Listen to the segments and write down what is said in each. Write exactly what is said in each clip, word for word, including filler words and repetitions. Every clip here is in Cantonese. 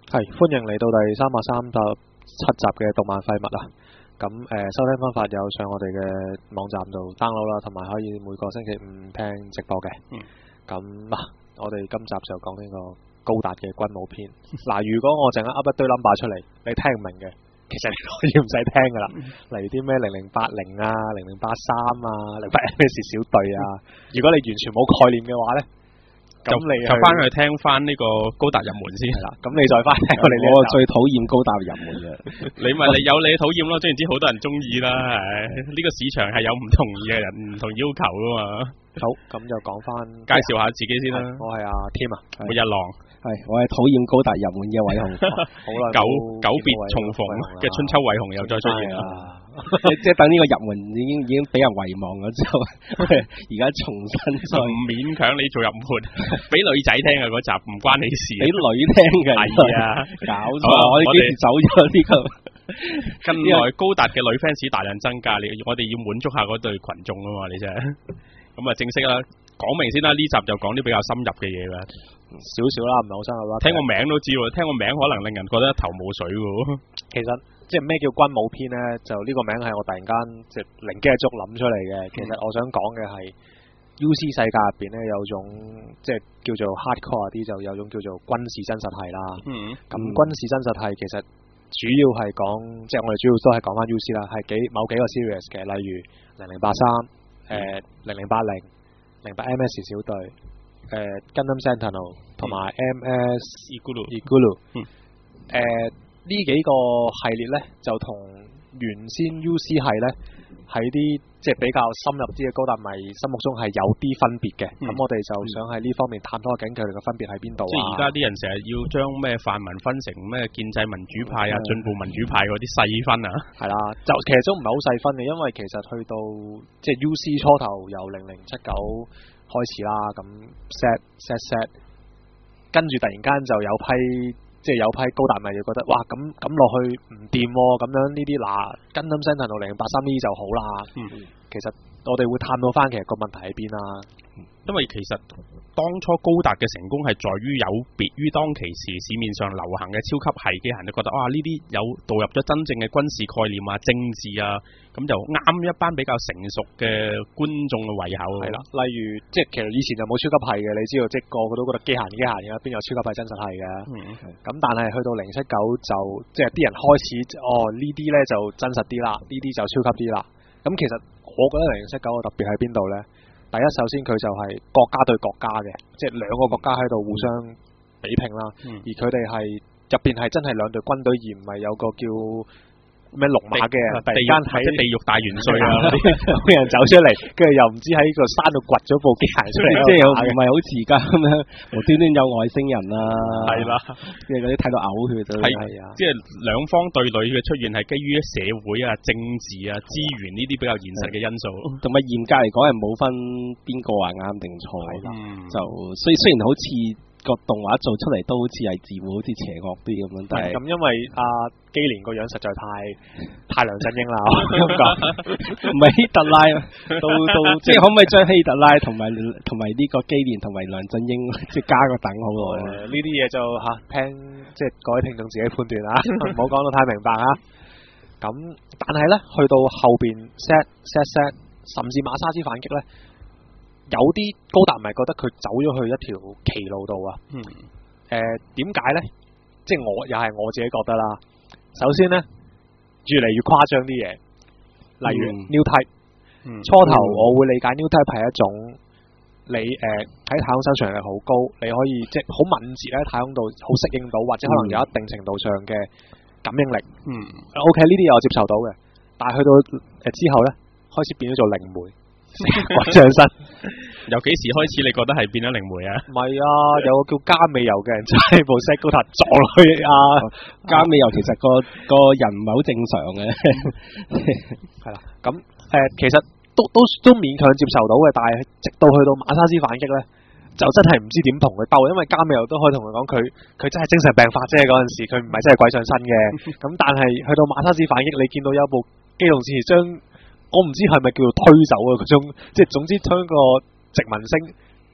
係歡迎嚟到第三百三十七集嘅動漫廢物啊！咁誒、呃、收聽方法有上我哋嘅網站度 download 啦，同埋可以每個星期五聽直播嘅。咁嗱、嗯啊，我哋今集就講呢個高達嘅軍武篇。嗱、啊，如果我陣間噏一堆 number 出嚟，你聽唔明嘅，其實你可以唔使聽噶啦。例如啲咩零零八零啊、零零八三啊、零八 M S 小隊啊，如果你完全冇概念嘅話咧。咁你就翻去聽翻呢個高達入門先係啦，咁你再翻聽我哋呢我最討厭高達入門嘅。 你咪你有你討厭咯，總言之好多人中意啦。係呢個市場係有唔同意嘅人，唔同要求噶嘛。 好，咁就講翻介紹下自己先啦。 我係阿添啊， 末日狼。 係我係討厭高達入門嘅偉雄。 好耐久久別重逢嘅春秋偉雄又再出現啦。 即係等呢個入門已經已經俾人遺忘咗之後，而家重新再唔勉強你做入門，俾女仔聽嘅嗰集唔關你事， 俾女聽嘅係啊， 搞錯，我哋幾時走咗呢個？ 近來高達嘅女 fans 大量增加，你我哋要滿足下嗰對群眾啊嘛，你真係咁啊！正式啦，講明先啦，呢集就講啲比較深入嘅嘢啦， 少少啦，唔係好深入啦。 聽個名都知喎，聽個名可能令人覺得一頭霧水喎。 其實即係咩叫軍武篇咧？就呢個名係我突然間即係靈機一觸諗出嚟嘅。其實我想講嘅係 U C 世界入邊咧有種即係叫做 hardcore 啲，就有種叫做軍事真實系啦。嗯。咁軍事真實系其實主要係講，即係我哋主要都係講翻 U C 啦，係幾某幾個 series 嘅，例如零零八三、誒零零八零、零八 M S 小隊、誒 Gundam Sentinel 同埋 M S Igulu Igulu。嗯。誒呢幾個系列咧，就同原先 U C 系咧喺啲即係比較深入啲嘅高達迷心目中係有啲分別嘅。咁、嗯、我哋就想喺呢方面探討下究竟佢哋嘅分別喺邊度啊？ 即係而家啲人成日要將咩泛民分成咩建制民主派啊、進步民主派嗰啲細分啊，係啦，就其實都唔係好細分嘅，因為其實去到即係 U C 初頭由零零七九開始啦，咁 set set set， 跟住突然間就有批。即係有批高達迷就覺得哇咁咁落去唔掂喎，咁樣呢啲嗱Gundam Sentinel到零零八三呢啲就好啦。嗯，其實我哋會探討翻其實個問題喺邊啦。 因為其實當初高達嘅成功係在於有別於當其時市面上流行嘅超級系機械人，都覺得哇呢啲有導入咗真正嘅軍事概念啊、政治啊，咁就啱一班比較成熟嘅觀眾嘅胃口。係啦， 例如即係其實以前就冇超級系嘅，你知道即係個個都覺得機械人機械人嘅，邊有超級系真實系嘅？嗯，咁但係去到零七九就即係啲人開始哦呢啲咧就真實啲啦，呢啲就超級啲啦。咁其實我覺得零七九嘅特別喺邊度咧？第一，首先佢就係國家對國家嘅，即係兩個國家喺度互相比拼啦。嗯、而佢哋係入邊係真係兩隊軍隊，而唔係有個叫咩龍馬嘅人突然間喺地獄大元帥啊啲人走出嚟，跟住又唔知喺個山度掘咗部機械出嚟， 即係唔係好似而家咁樣無端端有外星人啊， 係啦， 即係嗰啲睇到嘔血都係啊， 即係兩方對壘嘅出現係基於社會啊、政治啊、資源呢啲比較現實嘅因素， 同埋嚴格嚟講係冇分邊個話啱定錯，就所以雖然好似個動畫做出嚟都好似係字幕好似邪惡啲咁樣，但係咁因為阿基連個樣實在太太梁振英啦，咁講唔係希特拉，都都即係可唔可以將希特拉同埋同埋呢個基連同埋梁振英即係加個等號落去？ 呢啲嘢就吓聽即係各位聽眾自己判斷啊，唔好講到太明白啊。咁但係咧去到後邊 set set set， 甚至馬沙之反擊咧。有啲高達咪覺得佢走咗去一條歧路度啊。嗯。誒點解咧？即係我又係我自己覺得啦。首先咧，越嚟越誇張啲嘢，例如 New Type。嗯。初頭我會理解 New Type 係一種你誒喺、呃、太空生存力好高，你可以即係好敏捷喺太空度好適應到，或者可能有一定程度上嘅感應力。嗯。O K 呢啲嘢我接受到嘅，但係去到誒之後咧，開始變咗做靈媒。鬼上身， 由幾時開始你覺得係變咗靈媒啊？ 唔係啊，有個叫加美油嘅人揸部 set 高達撞落去啊！ 加美油其實個個人唔係好正常嘅， 係啦。咁誒、呃，其實都都都勉強接受到嘅，但係直到去到馬沙之反擊咧，就真係唔知點同佢鬥，因為加美油都可以同佢講，佢佢真係精神病發啫，嗰陣時佢唔係真係鬼上身嘅。咁但係去到馬沙之反擊，你見到有部機動戰士將。我唔知係咪叫做推走啊嗰種，即係總之將個殖民星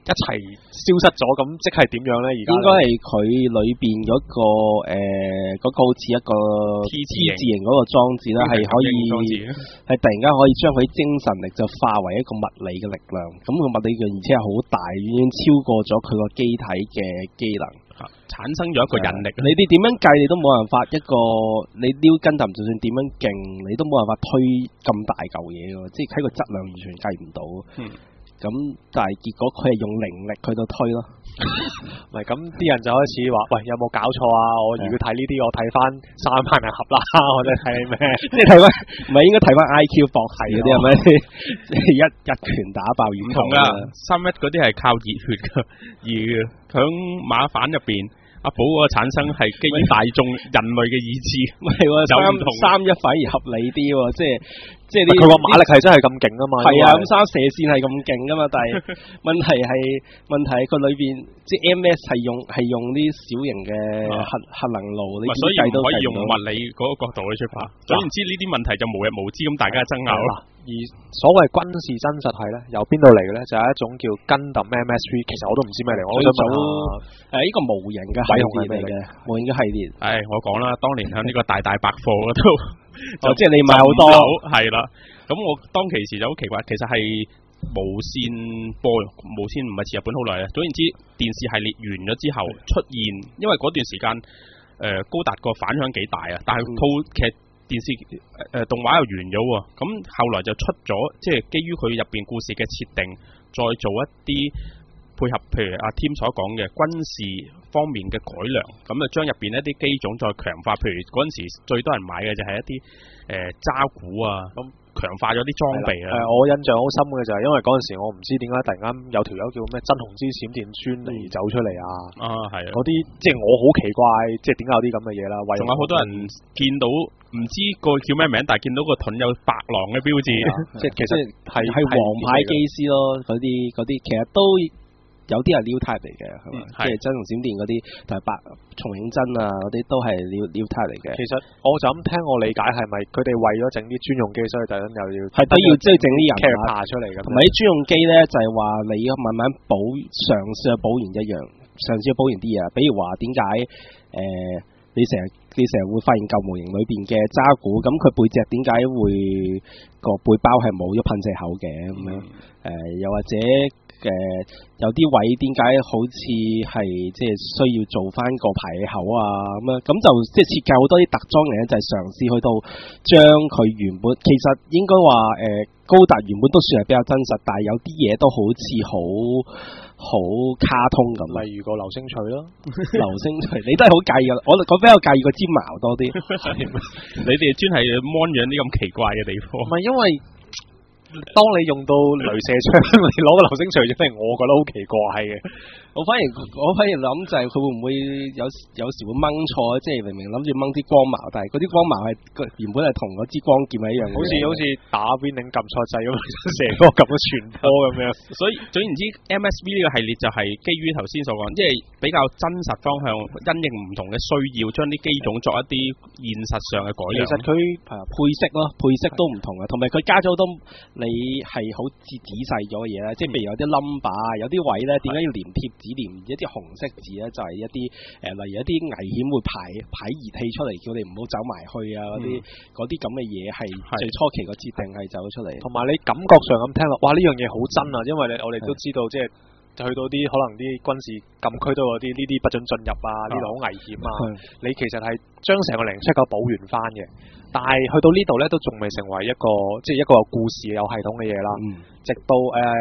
一齊消失咗，咁即係點樣咧？而家應該係佢裏邊嗰個誒嗰個好似一個 T 字形嗰個裝置咧，係可以係突然間可以將佢精神力就化為一個物理嘅力量。咁個物理嘅而且係好大，已經超過咗佢個機體嘅機能， 產生咗一個引力。 你哋點樣計，你都冇辦法一個你撩筋頭，就算點樣勁，你都冇辦法推咁大嚿嘢嘅，即係喺個質量完全計唔到。嗯。咁但係結果佢係用靈力去到推咯， 唔係咁啲人就開始話：喂，有冇搞錯啊？我如果睇呢啲，我睇翻三萬人合啦，或者睇咩？ 即係睇翻，唔係應該睇翻 I Q 博士嗰啲係咪？一一拳打爆遠筒啊！三一嗰啲係靠熱血㗎，而響馬反入邊。阿寶個產生係基於大眾人類嘅意志， 唔係喎，三三一反而合理啲喎，即係即係啲佢個馬力係真係咁勁啊嘛， 係啊，咁三射線係咁勁噶嘛，但係問題係問題係佢裏邊即係 M S 係用係用啲小型嘅核核能爐，你所以唔可以用物理嗰個角度去出發。總言之，呢啲問題就無日無之咁，大家爭拗啦。 而所謂軍事真實係咧，由邊度嚟嘅咧？就係一種叫 Gundam M S V，其實我都唔知咩嚟。我想問誒呢個模型嘅系列嚟嘅，模型嘅系列。 誒，我講啦，當年喺呢個大大百貨嗰度， 就即係你買好多， 係啦。咁我當其時就好奇怪，其實係無線播，無線唔係似日本好耐啊。總言之，電視系列完咗之後出現，因為嗰段時間誒高達個反響幾大啊，但係套劇。電視誒、呃、動畫又完咗喎，咁後來就出咗，即係基於佢入邊故事嘅設定，再做一啲配合，譬如阿 Tim 所講嘅軍事方面嘅改良，咁就將入邊一啲機種再強化，譬如嗰陣時最多人買嘅就係一啲誒渣古啊，咁強化咗啲裝備啊。誒、 呃，我印象好深嘅就係因為嗰陣時我唔知點解突然間有條友叫咩真紅之閃電磚嚟走出嚟啊！ 啊，係啊， 嗰啲即係我好奇怪，即係點解有啲咁嘅嘢啦？ 仲有好多人見到。唔知個叫咩名，但係見到個盾有白狼嘅標誌， 即係其實係係王牌機師咯，嗰啲嗰啲其實都有啲係 new type 嚟嘅，係嘛？即係真同閃電嗰啲，同埋白松永真啊嗰啲都係 new new type 嚟嘅。 其實我就咁聽我理解係咪佢哋為咗整啲專用機，所以突然又要係都要即係整啲人爬出嚟嘅。 同埋啲專用機咧，就係話你要慢慢補，嘗試去補完一樣，嘗試去補完啲嘢。比如話點解誒？你成日你成日會發現舊模型裏邊嘅渣古，咁佢背脊點解會個背包係冇咗噴射口嘅咁樣？誒、呃，又或者誒、呃、有啲位點解好似係即係需要做翻個排氣口啊咁樣？咁就即係設計好多啲特裝嚟咧，就係、是、嘗試去到將佢原本其實應該話誒高達原本都算係比較真實，但係有啲嘢都好似好。好卡通咁， 例如個流星錘咯， 流星錘你都係好介意噶，我我比較介意個尖矛多啲。 你哋專係 mon 樣啲咁奇怪嘅地方， 唔係因為當你用到鐳射槍，你攞個流星錘出嚟，我覺得好奇怪嘅。 我反而我反而諗就係佢會唔會有有時會掹錯，即係明明諗住掹啲光矛，但係嗰啲光矛係原本係同嗰支光劍係一樣， 好似好似打 Winning 撳錯掣咁，射嗰個撳咗全波咁樣。 所以總言之 ，M S V 呢個系列就係基於頭先所講，即係比較真實方向，因應唔同嘅需要，將啲機種作一啲現實上嘅改良。 其實佢係配色咯，配色都唔同嘅，同埋佢加咗好多你係好仔仔細咗嘅嘢咧，即係譬如有啲 number 啊，有啲位咧點解要連貼？只連一啲紅色字咧，就係、是、一啲誒、呃，例如一啲危險會排排熱氣出嚟，叫你唔好走埋去啊！嗰啲嗰啲咁嘅嘢係最初期個設定係走出嚟， 同埋你感覺上咁聽落，哇！呢樣嘢好真啊，因為你我哋都知道，即係去到啲可能啲軍事禁區都有啲呢啲不准進入啊，呢度好危險啊！你其實係將成個零七九補完翻嘅，但係去到呢度咧，都仲未成為一個即係一個有故事有系統嘅嘢啦。嗯、直到誒。呃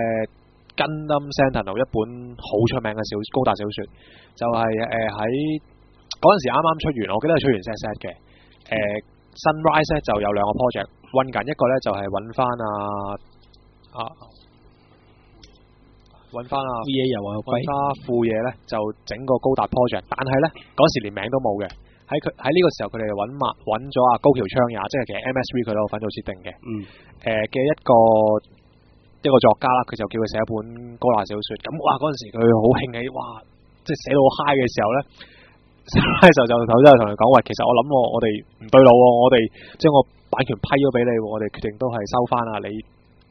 Gundam Sentinel 一本好出名嘅小高達小說，就係誒喺嗰陣時啱啱出完，我記得係出完 set set 嘅。誒、呃、Sunrise 咧就有兩個 project 運緊，一個咧就係揾翻啊啊揾翻啊副嘢又話揾翻副嘢咧就整個高達 project，但係咧嗰時連名都冇嘅。喺佢喺呢個時候，佢哋揾埋揾咗阿高橋昌也，即係其實 M S V 佢都有份做設定嘅。嗯。誒嘅、呃、一個。一個作家啦，佢就叫佢寫一本高達小說。咁哇，嗰陣時佢好興起，哇！即係寫到好 high 嘅時候咧，嗰時候就頭先同佢講話，其實我諗我我哋唔對路喎，我哋將個版權批咗俾你，我哋決定都係收翻啊！你聽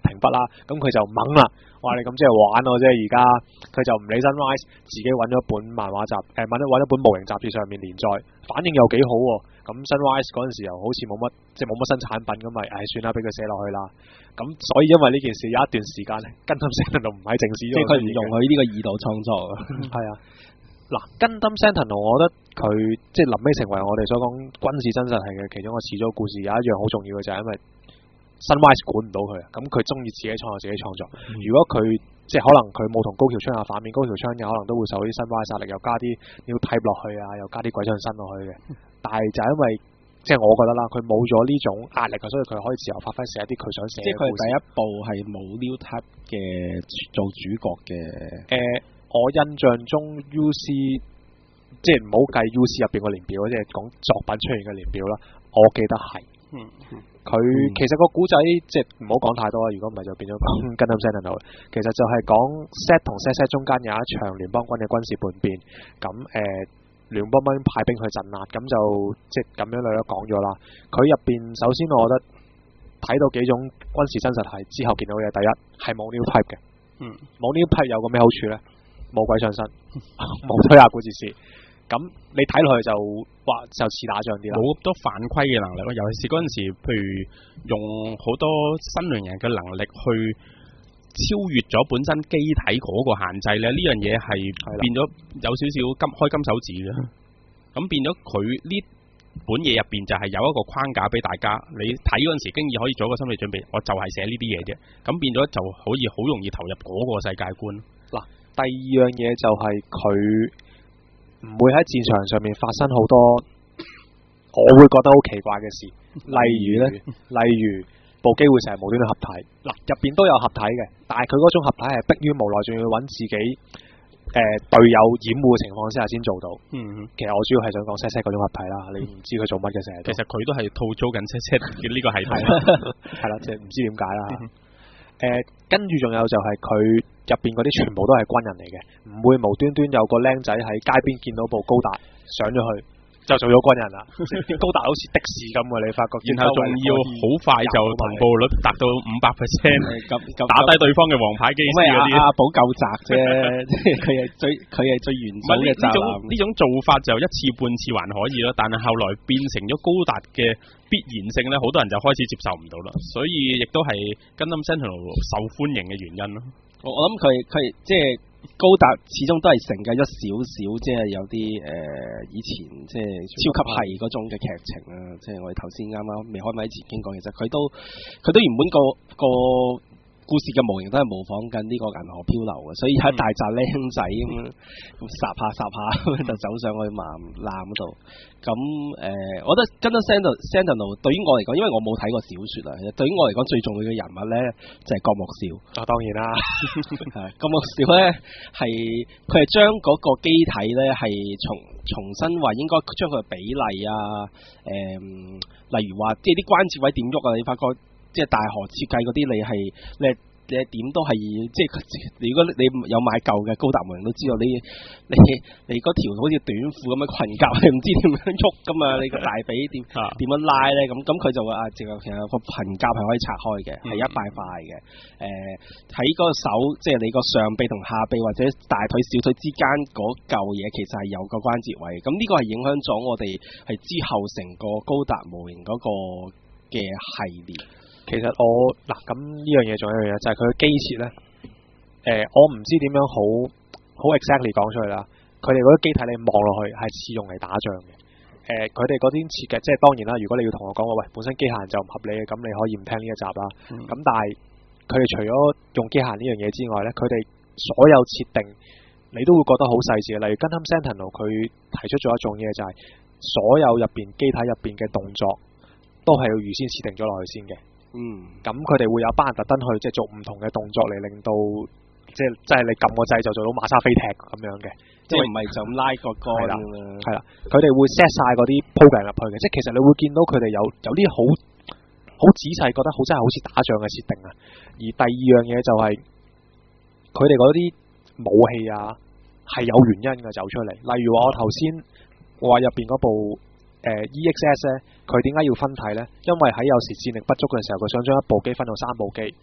停筆啦，咁佢就懵啦，話你咁即係玩我啫，而家佢就唔理 Sunrise， 自己揾咗本漫畫雜誒揾咗揾咗本模型雜誌上面連載，反應又幾好喎，咁 Sunrise 嗰陣時又好似冇乜即係冇乜新產品咁咪，唉算啦，俾佢寫落去啦。咁所以因為呢件事有一段時間咧，Gundam Sentinel唔喺正史， 即係佢唔容許呢個二度創作啊。 係啊，嗱 Gundam Sentinel，我覺得佢即係臨尾成為我哋所講軍事真實係嘅其中一個始祖故事，有一樣好重要嘅就係因為 Sunrise 管唔到佢啊，咁佢中意自己創作自己創作。嗯、如果佢即係可能佢冇同高橋昌有反面，高橋昌有可能都會受啲 Sunrise 壓力，又加啲要 type 落去啊，又加啲鬼上身落去嘅。但係就係因為即係我覺得啦，佢冇咗呢種壓力啊，所以佢可以自由發揮寫一啲佢想寫嘅故事。即係佢第一部係冇 new type 嘅做主角嘅。誒、呃，我印象中 U C 即係唔好計 U C 入邊個年表，即係講作品出現嘅年表啦。我記得係。嗯，佢、嗯、其實個古仔即係唔好講太多啦，如果唔係就變咗講 Gundam Sentinel。其實就係講 set 同 set set 中間有一場聯邦軍嘅軍事叛變，咁誒、呃、聯邦軍派兵去鎮壓，咁就即係咁樣嚟咗講咗啦。佢入邊首先我覺得睇到幾種軍事真實係之後見到嘅，第一係冇 new type 嘅，嗯，冇 new type 有個咩好處咧？冇鬼上身，冇推下古戰士。咁你睇落去就話就似打仗啲啦，冇咁多反規嘅能力咯。尤其是嗰陣時，譬如用好多新聯人嘅能力去超越咗本身機體嗰個限制咧，呢樣嘢係變咗有少少金開金手指嘅。咁變咗佢呢本嘢入邊就係有一個框架俾大家，你睇嗰陣時經已可以做一個心理準備，我就係寫呢啲嘢啫。咁變咗就可以好容易投入嗰個世界觀。嗱，第二樣嘢就係佢唔會喺戰場上面發生好多我會覺得好奇怪嘅事，例如呢，例如部機會成日無端端合體，嗱入邊都有合體嘅，但係佢嗰種合體係迫於無奈，仲要揾自己誒隊友掩護嘅情況之下先做到。嗯，其實我主要係想講 set set 嗰種合體啦，你唔知佢做乜嘅成日。其實佢都係套租緊 set set 嘅呢個系統，係啦，即係唔知點解啦。誒、呃，跟住仲有就係佢入邊嗰啲全部都係軍人嚟嘅，唔會無端端有個僆仔喺街邊見到部高達上咗去就做咗軍人啦。高達好似的士咁嘅，你發覺，然後仲要好快就同步率達到五百 percent， 打低對方嘅王牌機師嗰啲。阿寶夠宅啫，即係佢係最佢係最元祖嘅宅男。呢種做法就一次半次還可以啦，但係後來變成咗高達嘅必然性咧，好多人就開始接受唔到啦，所以亦都係 Gundam Sentinel 受歡迎嘅原因咯。我我諗佢佢即係高達始終都係承繼咗少少，即係有啲誒、呃、以前即係超級系嗰種嘅劇情啊，即係我哋頭先啱啱未開咪之前經過，其實佢都佢都原本個個故事嘅模型都係模仿緊呢個銀河漂流嘅，所以喺大紮僆仔咁咁霎下霎下就走上去艦艦嗰度。咁誒、呃，我覺得 Gundam Sentinel 對於我嚟講，因為我冇睇過小說啊，對於我嚟講最重要嘅人物咧就係、是、郭木少。啊，當然啦，係郭木少咧係佢係將嗰個機體咧係重重新話應該將佢嘅比例啊，誒、呃，例如話即係啲關節位點喐啊，你發覺。即係大河設計嗰啲，你係你你點都係即係，如果你有買舊嘅高達模型都知道，你你你嗰條好似短褲咁嘅裙甲係唔知點樣喐噶嘛？你個大髀點點樣拉咧？咁咁佢就會啊，其實個裙甲係可以拆開嘅，係、嗯、一塊塊嘅。誒喺嗰個手，即係你個上臂同下臂或者大腿小腿之間嗰嚿嘢，其實係有個關節位。咁呢個係影響咗我哋係之後成個高達模型嗰個嘅系列。其實我嗱咁呢樣嘢仲有一樣嘢，就係佢嘅機設咧。誒、呃，我唔知點樣好好 exactly 講出去啦。佢哋嗰啲機體你望落去係似用嚟打仗嘅。誒、呃，佢哋嗰啲設計，即係當然啦。如果你要同我講話，喂，本身機械人就唔合理嘅，咁你可以唔聽呢一集啦。咁、嗯、但係佢哋除咗用機械人呢樣嘢之外咧，佢哋所有設定你都會覺得好細緻嘅。例如 Gundam Sentinel 佢提出咗一種嘢，就係所有入邊機體入邊嘅動作都係要預先設定咗落去先嘅。嗯，咁佢哋會有班人特登去即係做唔同嘅動作嚟令到即係即係你撳個掣就做到馬沙飛踢咁樣嘅，即係唔係就咁拉個杆啦。係啦，佢哋會 set 晒嗰啲 program 入去嘅，即係其實你會見到佢哋有有啲好好仔細，覺得好真係好似打仗嘅設定啊。而第二樣嘢就係佢哋嗰啲武器啊係有原因嘅走出嚟，例如話我頭先話入邊嗰部。誒、呃、E X S 咧，佢點解要分體咧？因為喺有時戰力不足嘅時候，佢想將一部機分到三部機。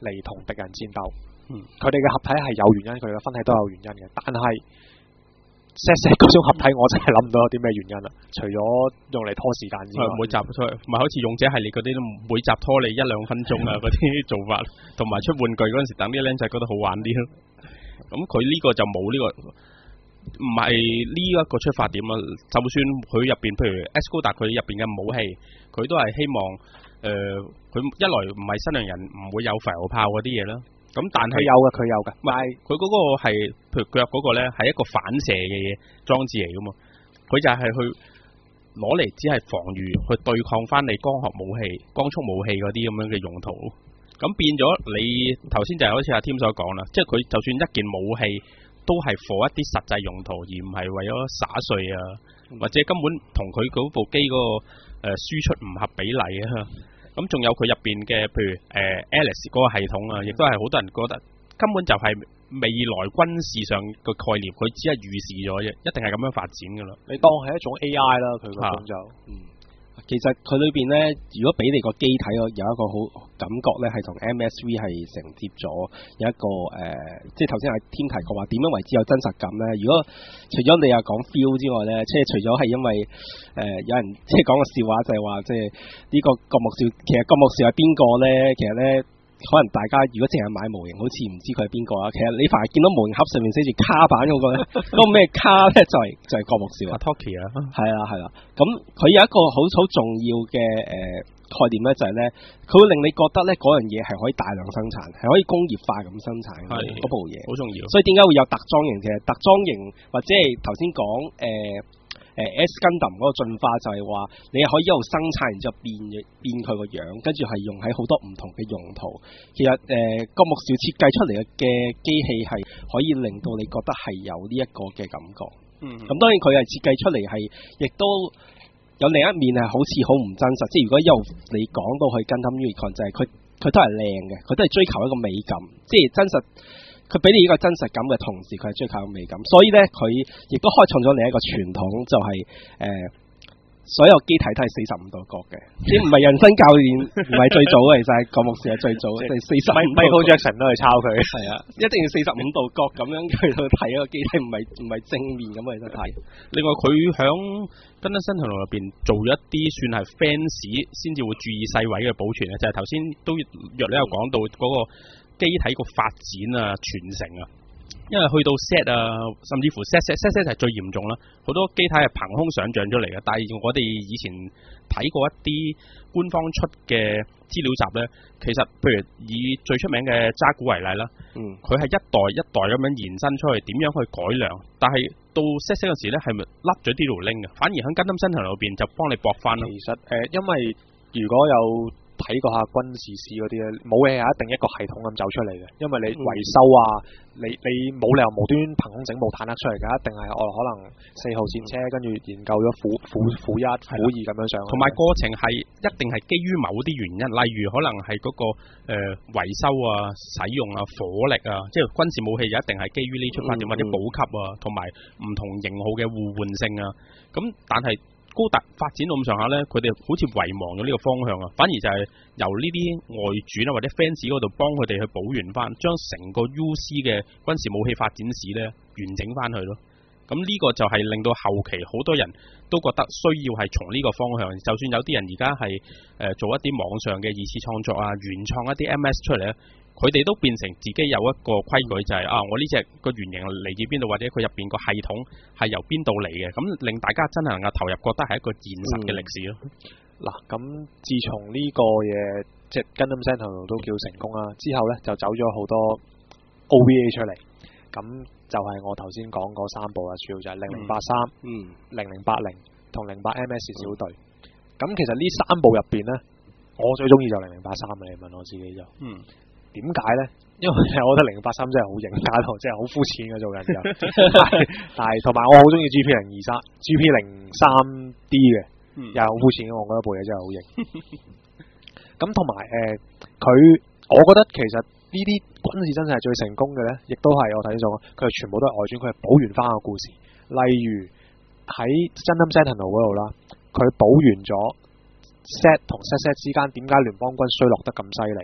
嚟同敵人戰鬥。 嗯， 佢哋嘅合體係有原因，佢哋嘅分體都有原因嘅，但係 set set 嗰種合體，我真係諗唔到有啲咩原因啦。除咗用嚟拖時間之外， 每集拖，唔係好似勇者系列嗰啲，每集拖你一兩分鐘啊嗰啲做法，同埋出玩具嗰陣時，等啲僆仔覺得好玩啲咯。咁佢呢個就冇呢、這個，唔係呢一個出發點啊。就算佢入邊，譬如 Escoda 佢入邊嘅武器，佢都係希望，誒、呃，佢一來唔係新娘人，唔會有浮炮嗰啲嘢啦。咁但係佢有嘅，佢有嘅， 唔係佢嗰個係，譬如腳嗰個咧，係一個反射嘅嘢裝置嚟噶嘛。佢就係去攞嚟只係防禦，去對抗翻你光學武器、光速武器嗰啲咁樣嘅用途。咁變咗你頭先就係好似阿添所講啦，即係佢就算一件武器都係 for 一啲實際用途，而唔係為咗灑碎啊，或者根本同佢嗰部機嗰個誒輸出唔合比例啊。咁仲有佢入邊嘅，譬如誒、呃、Alice 嗰個系統啊，亦都係好多人覺得根本就係未來軍事上個概念，佢只係預示咗啫，一定係咁樣發展噶啦。 你當係一種 A I 啦，佢嗰種就， 嗯，其實佢裏邊咧，如果俾你個機體有一個好感覺咧，係同 M S V 係承接咗有一個誒、呃，即係頭先阿添提過話點樣為之有真實感咧？如果除咗你又講 feel 之外咧，即係除咗係因為誒、呃、有人即係講個笑話就係話，即係呢個郭牧少，其實郭牧少係邊個咧？其實咧。可能大家如果淨係買模型，好似唔知佢係邊個啊。其實你凡係見到模型盒上面寫住卡版嗰、那個咧，嗰個咩卡咧就係、是、就係、是、郭牧少啊 Toki 啊， 係啦係啦。咁佢有一個好好重要嘅誒、呃、概念咧，就係咧，佢會令你覺得咧嗰樣嘢係可以大量生產，係可以工業化咁生產嗰部嘢， 好重要。 所以點解會有特裝型？其實特裝型或者係頭先講誒。誒 S Gundam 嗰個進化就係話，你可以一路生產，然之後變變佢個樣，跟住係用喺好多唔同嘅用途。其實誒，郭牧少設計出嚟嘅機器係可以令到你覺得係有呢一個嘅感覺。嗯，咁當然佢係設計出嚟係，亦都有另一面係好似好唔真實。即係如果由你講到去 Gundam Unicorn，就係佢佢都係靚嘅，佢都係追求一個美感，即係真實。佢俾你呢個真實感嘅同時，佢係追求美感，所以咧佢亦都開創咗另一個傳統，就係、是、誒、呃、所有機體都係四十五度角嘅，即唔係人生教練唔係最早嘅，其實係郭牧少係最早嘅，即係四十五。 Michael Jackson 都係抄佢， 係啊，一定要四十五度角咁樣去到睇一個機體，唔係唔係正面咁去睇。 另外佢響《Gundam Sentinel》入邊做咗一啲算係 fans 先至會注意細位嘅保存啊，就係頭先都約你有講到嗰、那個。機體個發展啊、傳承啊，因為去到 set 啊，甚至乎 set set set set 係最嚴重啦。好多機體係憑空想像出嚟嘅，但係我哋以前睇過一啲官方出嘅資料集呢，其實譬如以最出名嘅渣古為例啦，嗯，佢係一代一代咁樣延伸出去，點樣去改良，但係到 set set 嗰時呢，係咪甩咗啲條 link 嘅？反而喺 Gundam Sentinel 裏邊就幫你駁翻啦。 其實誒、呃，因為如果有睇過下軍事史嗰啲咧，冇嘢係一定一個系統咁走出嚟嘅，因為你維修啊，你你冇理由無端憑空整部坦克出嚟㗎，一定係我可能四號戰車跟住研究咗虎虎虎一虎二咁樣上， 同埋過程係一定係基於某啲原因，例如可能係嗰、那個誒維、呃、修啊、使用啊、火力啊，即係軍事武器就一定係基於呢出發點、嗯、或者補給啊，同埋唔同型號嘅互換性啊，咁但係。高達發展到咁上下呢，佢哋好似遺忘咗呢個方向啊，反而就係由呢啲外傳啊或者 fans 嗰度幫佢哋去補完翻，將成個 U C 嘅軍事武器發展史呢完整翻去咯。咁呢個就係令到後期好多人都覺得需要係從呢個方向，就算有啲人而家係誒做一啲網上嘅二次創作啊，原創一啲 M S 出嚟咧。佢哋都變成自己有一個規矩，就係、是、啊，我呢隻個原型嚟自邊度，或者佢入邊個系統係由邊度嚟嘅，咁令大家真係能夠投入，覺得係一個現實嘅歷史咯。 嗱、嗯，咁自從呢個嘢即係 Gundam Sentinel 都叫成功啦，之後呢就走咗好多 O V A 出嚟，咁就係我頭先講嗰三部啦，主要就係零零八三、嗯、零零八零同零八 M S 小隊。咁、嗯、其實呢三部入邊呢，我最中意就零零八三啊！你問我自己就嗯。點解咧？因為我覺得零零八三真係好型，加到真係好膚淺嘅做人就，但係同埋我好中意 G P 零二三、G P 零三 D 嘅，又係好膚淺嘅。我覺得部嘢真係好型。咁同埋誒，佢、呃、我覺得其實呢啲軍事真係最成功嘅咧，亦都係我睇咗，佢係全部都係外傳，佢係補完翻個故事。例如喺 Gundam Sentinel 嗰度啦，佢補完咗 set 同 set set 之間點解聯邦軍衰落得咁犀利？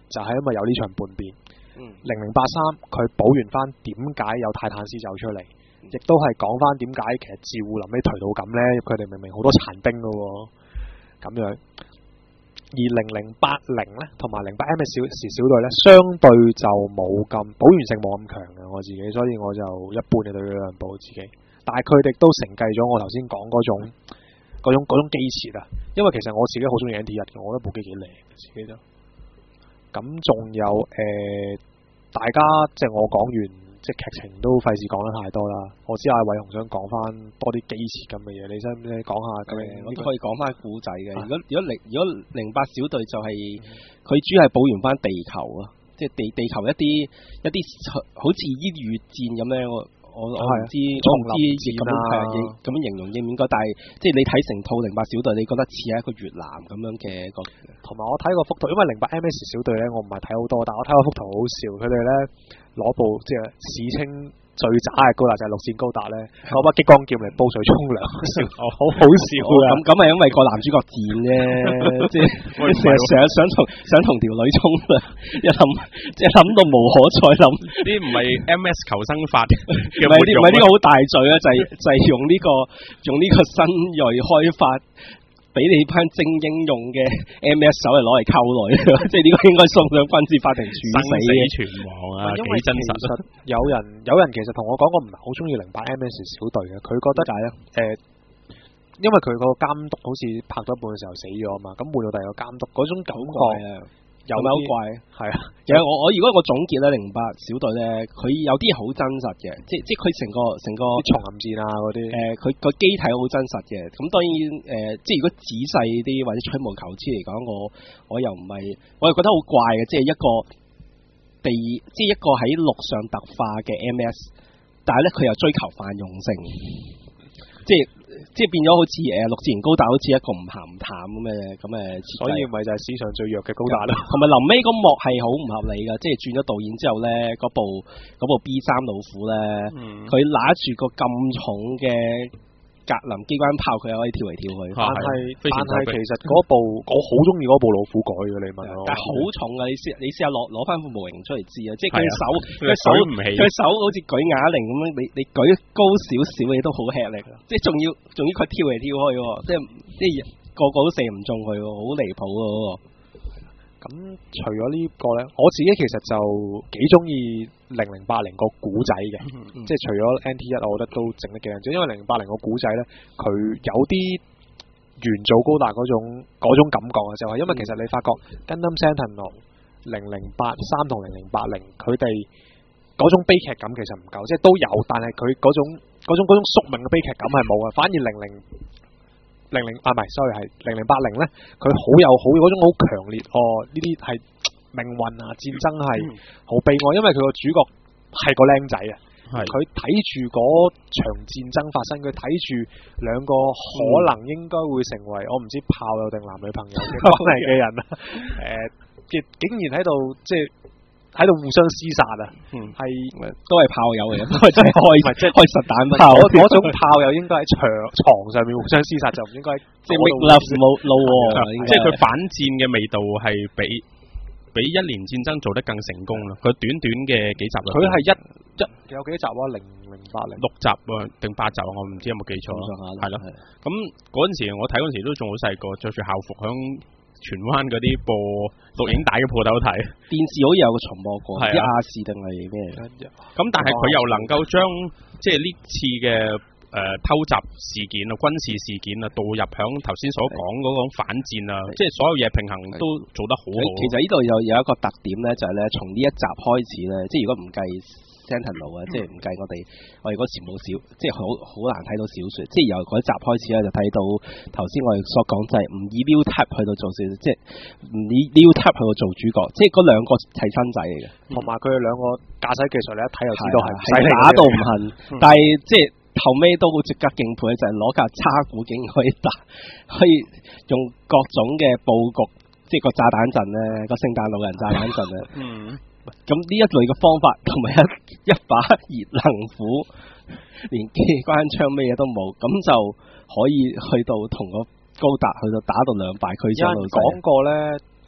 就係、是、因為有呢場叛變。零零八三佢補完翻點解有泰坦斯走出嚟，亦都係講翻點解其實自護臨尾頹到咁呢？佢哋明明好多殘兵噶喎，咁樣。而零零八零咧，同埋零八 M S 小時小隊咧，相對就冇咁保原性冇咁強嘅我自己，所以我就一般嘅對佢兩部自己。但係佢哋都承繼咗我頭先講嗰種嗰種嗰種機設啊，因為其實我自己好中意 N T 一嘅，我覺得部機幾靚嘅自己就。咁仲有誒、呃，大家即係我講完，即係劇情都費事講得太多啦。我知阿偉雄想講翻多啲機設咁嘅嘢，你使唔使講下？咁、嗯、 我都可以講翻古仔嘅。如果如果零如果零八小隊就係、是、佢、嗯、主要係補完翻地球啊，即係地地球一啲一啲好似啲越戰咁樣。我我唔知我唔知咁樣係咁樣形容應唔應該，但係即係你睇成套零八小隊，你覺得似係一個越南咁樣嘅一個。 同埋我睇個幅圖，因為零八 M S 小隊咧，我唔係睇好多，但係我睇個幅圖好笑，佢哋咧攞部即係史稱最渣嘅高達就係陸戰高達咧，攞把激光劍嚟煲水沖涼，好好笑啊！ 咁咁係因為個男主角賤啫，即係成日成日想同想同條女沖涼，一諗即係諗到無可再諗。 呢唔係 M S 求生法嘅， 唔係呢唔係呢個好大罪啊！就係、是、就係、是、用呢、這個用呢個新鋭開發。俾你班精英用嘅 M S 手嚟攞嚟溝女，即係呢個應該送上軍事法庭處死嘅存亡啊！幾真實。 有人有人其實同我講過唔係好中意零八 M S 小隊嘅，佢覺得解咧誒，因為佢個監督好似拍咗一半嘅時候死咗啊嘛，咁換到第二個監督嗰種感覺啊。有咪好怪？係啊，其實我我如果我總結咧，零八小隊咧，佢有啲好真實嘅，即即佢成個成個叢林戰啊嗰啲，誒佢個機體好真實嘅。咁當然誒、呃，即如果仔細啲或者吹毛求疵嚟講，我我又唔係，我又覺得好怪嘅，即係一個地，即係一個喺陸上特化嘅 M S， 但係咧佢又追求泛用性，即係。即係變咗好似誒陸戰型高達好似一個唔鹹唔淡咁嘅咁嘅， 所以咪就係史上最弱嘅高達咯。 同埋臨尾嗰幕係好唔合理㗎，即係轉咗導演之後咧，嗰部嗰部 B 三老虎咧，佢揦住個咁重嘅格林機關炮，佢又可以跳嚟跳去。 但係但係其實嗰部我好中意嗰部老虎改嘅，你問我。 但係好重㗎，你試你試下攞攞翻副模型出嚟知啊！即係佢手佢手佢手好似舉啞鈴咁樣，你你舉高少少你都好吃力。即係仲要仲要佢跳嚟跳去，即係即係個個都射唔中佢，好離譜嗰個。 咁除咗呢個咧，我自己其實就幾中意零零八零個古仔嘅，嗯、即係除咗 N T 一，我覺得都整得幾靚仔。因為零零八零個古仔咧，佢有啲元祖高達嗰種嗰種感覺嘅，就係、是、因為其實你發覺 Gundam Sentinel 零零八三同零零八零佢哋嗰種悲劇感其實唔夠，即係都有，但係佢嗰種嗰種嗰種宿命嘅悲劇感係冇嘅，反而零零零零啊，唔係 sorry 係零零八零咧，佢好有好嗰種好強烈哦，呢啲係命運啊，戰爭係好悲哀，因為佢個主角係個僆仔啊，佢睇住嗰場戰爭發生，佢睇住兩個可能應該會成為、嗯、我唔知炮友定男女朋友嘅關係嘅人啊，誒，竟然喺度即係。喺度互相廝殺啊，係、嗯、 都係炮友嚟嘅，都係真係開，唔係即係開實彈炮。 嗰種炮友應該喺牆床上面互相廝殺，就唔應該即係 make love 冇 no war。 即係佢反戰嘅味道係比比一年戰爭做得更成功啦。佢短短嘅幾集， 佢係一一有幾集啊？零零八零六集啊，定八集啊？我唔知有冇記錯。係咯，咁嗰陣時我睇嗰陣時都仲好細個，着住校服響荃灣嗰啲播錄影帶嘅鋪頭睇， 電視好似有個重播過，啲亞視定係咩？ 咁但係佢又能夠將即係呢次嘅誒、呃、偷襲事件啊、軍事事件啊，導入響頭先所講嗰種反戰啊，即係所有嘢平衡都做得好好。 其實呢度有有一個特點咧，就係咧從呢一集開始咧，即係如果唔計 Sentinel 啊，即係唔計我哋我哋嗰時冇小，即係好好難睇到小說，即係由嗰一集開始咧就睇到頭先我哋所講就係唔以 Liu Type 去到做小說，即係唔以 Liu Type 去到做主角，即係嗰兩個係親仔嚟嘅， 同埋佢哋兩個駕駛技術你一睇就知道係係打到唔恨，嗯、但係即係後尾都好值得敬佩，就係攞架叉古竟然可以打，可以用各種嘅佈局，即係個炸彈陣咧，個聖誕老人炸彈陣咧。嗯咁呢一類嘅方法，同埋一一把熱能斧，連機關槍咩嘢都冇，咁就可以去到同個高達去到打到兩敗俱傷。 有人講過咧，誒、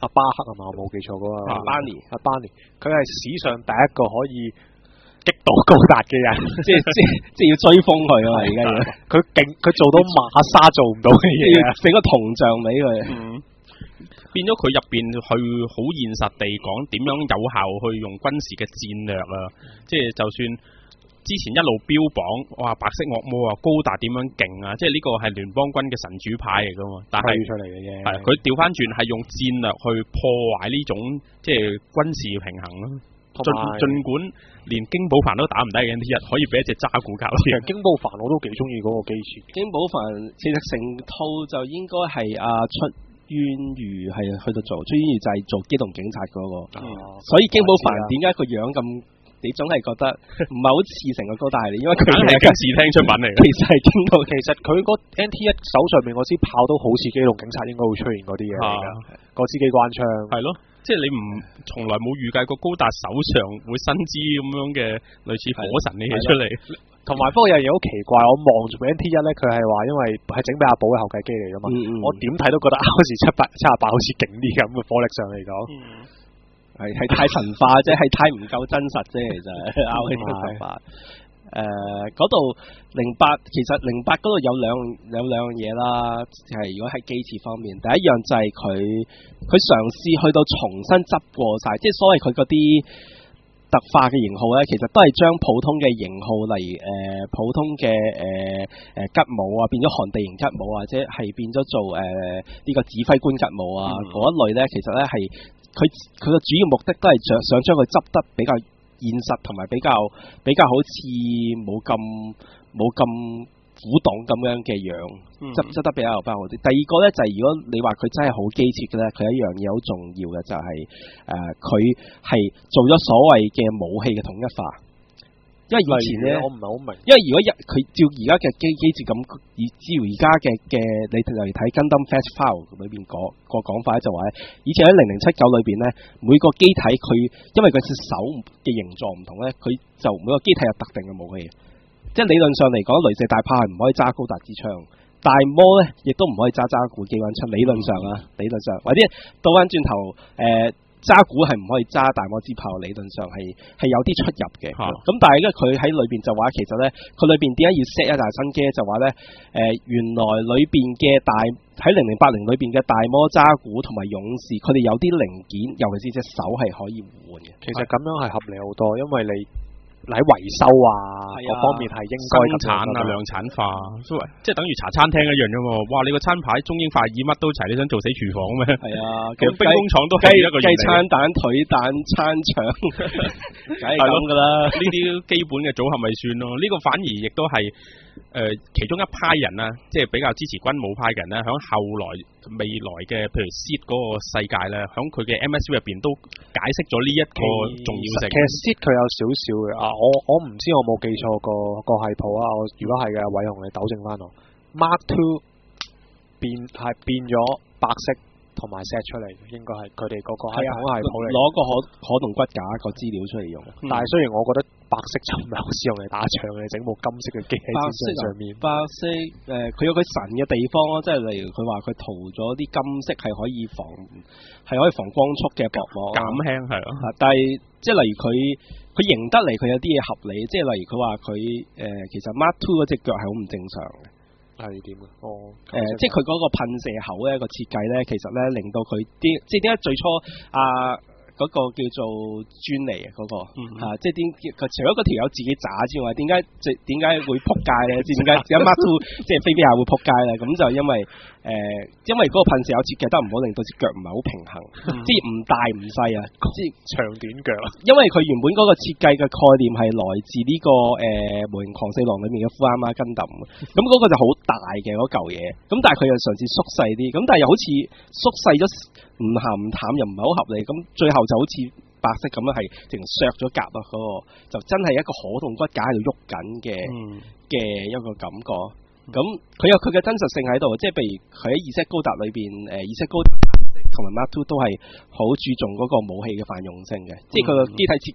阿巴克係嘛？我冇記錯嗰個阿班尼， 阿班尼，佢係史上第一個可以擊倒高達嘅人， 即係即係即係要追風佢啊嘛！而家要佢勁，佢做到馬沙做唔到嘅嘢， 整個銅像俾佢。 嗯，變咗佢入邊去好現實地講點樣有效去用軍事嘅戰略啊！即係就算之前一路標榜哇白色惡魔啊高達點樣勁啊！即係呢個係聯邦軍嘅神主牌嚟噶嘛，但係出嚟嘅啫。 係佢調翻轉係用戰略去破壞呢種即係軍事平衡咯。盡盡管連京寶凡都打唔低嘅 N T 一，可以俾一隻渣古搞掂。 京寶凡我都幾中意嗰個機設。 京寶凡其實成套就應該係阿出淵裕係去到做，出淵裕就係做機動警察嗰、那個。嗯、所以京寶凡點解個樣咁？你總係覺得唔係好似成個高達嚟，因為佢係警視廳出品嚟。 其實係京寶， 其實佢個 N T 一手上面嗰支炮都好似機動警察應該會出現嗰啲嘢嚟㗎，嗰支機關槍。係咯， 即係你唔從來冇預計過高達手上會伸支咁樣嘅類似火神嘅嘢出嚟。 同埋不過有樣嘢好奇怪，我望住 N T 一咧，佢係話因為係整俾阿寶嘅後繼機嚟㗎嘛，嗯嗯我點睇都覺得 R 七百七十八好似勁啲咁嘅火力上嚟講。嗯係係太神化啫，係太唔夠真實啫，其實 R 七百八。誒，嗰度零八其實零八嗰度有兩有兩樣嘢啦，係如果喺機設方面，第一樣就係佢佢嘗試去到重新執過晒，即係所謂佢嗰啲特化嘅型號咧，其實都係將普通嘅型號，例如誒、呃、普通嘅誒誒吉姆啊，變咗寒地型吉姆，或者係變咗做誒呢、呃這個指揮官吉姆啊嗰、嗯、一類咧，其實咧係佢佢嘅主要目的都係想想將佢執得比較現實，同埋比較比較好似冇咁冇咁古董咁樣嘅樣，執執、嗯、得比較比較好啲。第二個咧就係、是、如果你話佢真係好機設嘅咧，佢一樣嘢好重要嘅就係誒佢係做咗所謂嘅武器嘅統一化。因為以前咧，我唔係好明。因為如果一佢照而家嘅機機設咁，以照而家嘅嘅你嚟睇《Gundam Fast File》裏邊嗰個講法咧，就話咧，以前喺零零七九裏邊咧，每個機體佢因為佢隻手嘅形狀唔同咧，佢就每個機體有特定嘅武器。即係理論上嚟講，雷射大炮係唔可以揸高達之槍，大魔咧亦都唔可以揸渣古機關槍。理論上啊，理論上或者倒翻轉頭誒。渣古係唔可以揸大魔之炮，理論上係係有啲出入嘅。咁、啊、但係咧，佢喺裏邊就話，其實咧，佢裏邊點解要 set 一大新機咧？就話咧，誒、呃，原來裏邊嘅大喺零零八零裏邊嘅大魔渣古同埋勇士，佢哋有啲零件，尤其是隻手係可以互換嘅。 其實咁樣係合理好多，因為你。喺維修啊，各方面係應該生產啊，量產化，即係等於茶餐廳一樣啫嘛。哇！你個餐牌中英快意乜都齊，你想做死廚房咩？係啊，其實兵工廠都係一個雞餐蛋腿蛋餐腸，梗係咁噶啦。 呢啲基本嘅組合咪算咯。呢、這個反而亦都係誒其中一派人啊，即係比較支持軍武派嘅人咧，響後來未來嘅譬如 S I D 嗰個世界咧，響佢嘅 M S V 入邊都解釋咗呢一個重要性。 其實 S I D 佢有少少嘅啊，我我唔知我冇記錯個個系譜啊。我如果係嘅，偉雄你糾正翻我。Mark Two 變係變咗白色同埋 set 出嚟，應該係佢哋嗰個系統系譜嚟， 攞個可可動骨架個資料出嚟用。 嗯、但係雖然我覺得白色就唔係好適用嚟打仗嘅，整部金色嘅機喺戰場上面。 白色誒，佢、呃、有佢神嘅地方咯，即係例如佢話佢塗咗啲金色係可以防係可以防光束嘅薄膜， 減輕係咯。 但係即係例如佢佢型得嚟，佢有啲嘢合理。即係例如佢話佢誒，其實 Mark Two 嗰隻腳係好唔正常嘅。係點啊？哦，誒、呃，即係佢嗰個噴射口咧個設計咧，其實咧令到佢啲，即係點解最初啊？嗰個叫做專利啊，嗰、那個嚇、嗯啊，即係點？除咗嗰條友自己渣之外，點解即點解會撲街咧？知點解有 Mark Two 即係飛飛下會撲街咧？咁就因為誒、呃，因為嗰個噴射口設計得唔好，令到隻腳唔係好平衡，嗯、即係唔大唔細啊，即係長短腳。因為佢原本嗰個設計嘅概念係來自呢、這個誒、呃《模型狂四郎》裏面嘅富阿媽根揼，咁嗰個就好大嘅嗰嚿嘢，咁但係佢又嘗試縮細啲，咁但係又好似縮細咗。唔鹹唔淡又唔係好合理，咁最後就好似白色咁樣係淨削咗格咯，嗰、那個就真係一個可動骨架喺度喐緊嘅嘅一個感覺。咁佢、嗯、有佢嘅真實性喺度，即係譬如佢喺二 set 高達裏邊，誒二 set 高達同埋 Mark Two 都係好注重嗰個武器嘅泛用性嘅，嗯、即係佢個機體設計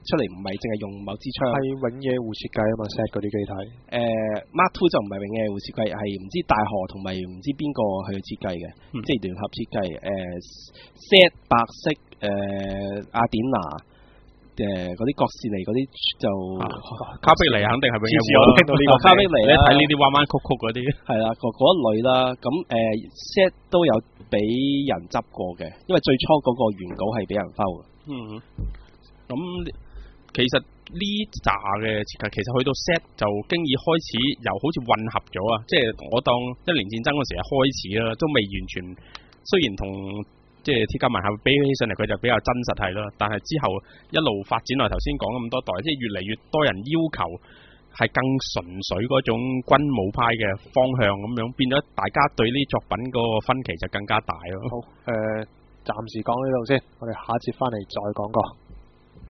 出嚟唔係淨係用某支槍。 係永野戶設計啊嘛 set 嗰啲機體。 誒、Mark Two 就唔係永野戶設計，係唔知大河同埋唔知邊個去設計嘅， 嗯、 即係聯合設計。誒、set 白色誒、阿典娜誒嗰啲國士尼嗰啲就、 啊、卡比尼肯定係永野戶我聽到呢個卡比尼你睇呢啲彎彎曲曲嗰啲， 係啦，嗰嗰一類啦。咁誒 set 都有俾人執過嘅，因為最初嗰個原稿係俾人摟嘅。 嗯，咁其實呢扎嘅設計，其實去到 set 就經已開始由好似混合咗啊！即係我當一年戰爭嗰時係開始啦，都未完全。雖然同即係鐵甲萬俠比起上嚟，佢就比較真實係啦，但係之後一路發展落頭先講咁多代，即係越嚟越多人要求係更純粹嗰種軍武派嘅方向咁樣，變咗大家對呢作品嗰個分歧就更加大咯。 好，誒、呃，暫時講呢度先，我哋下一節翻嚟再講過。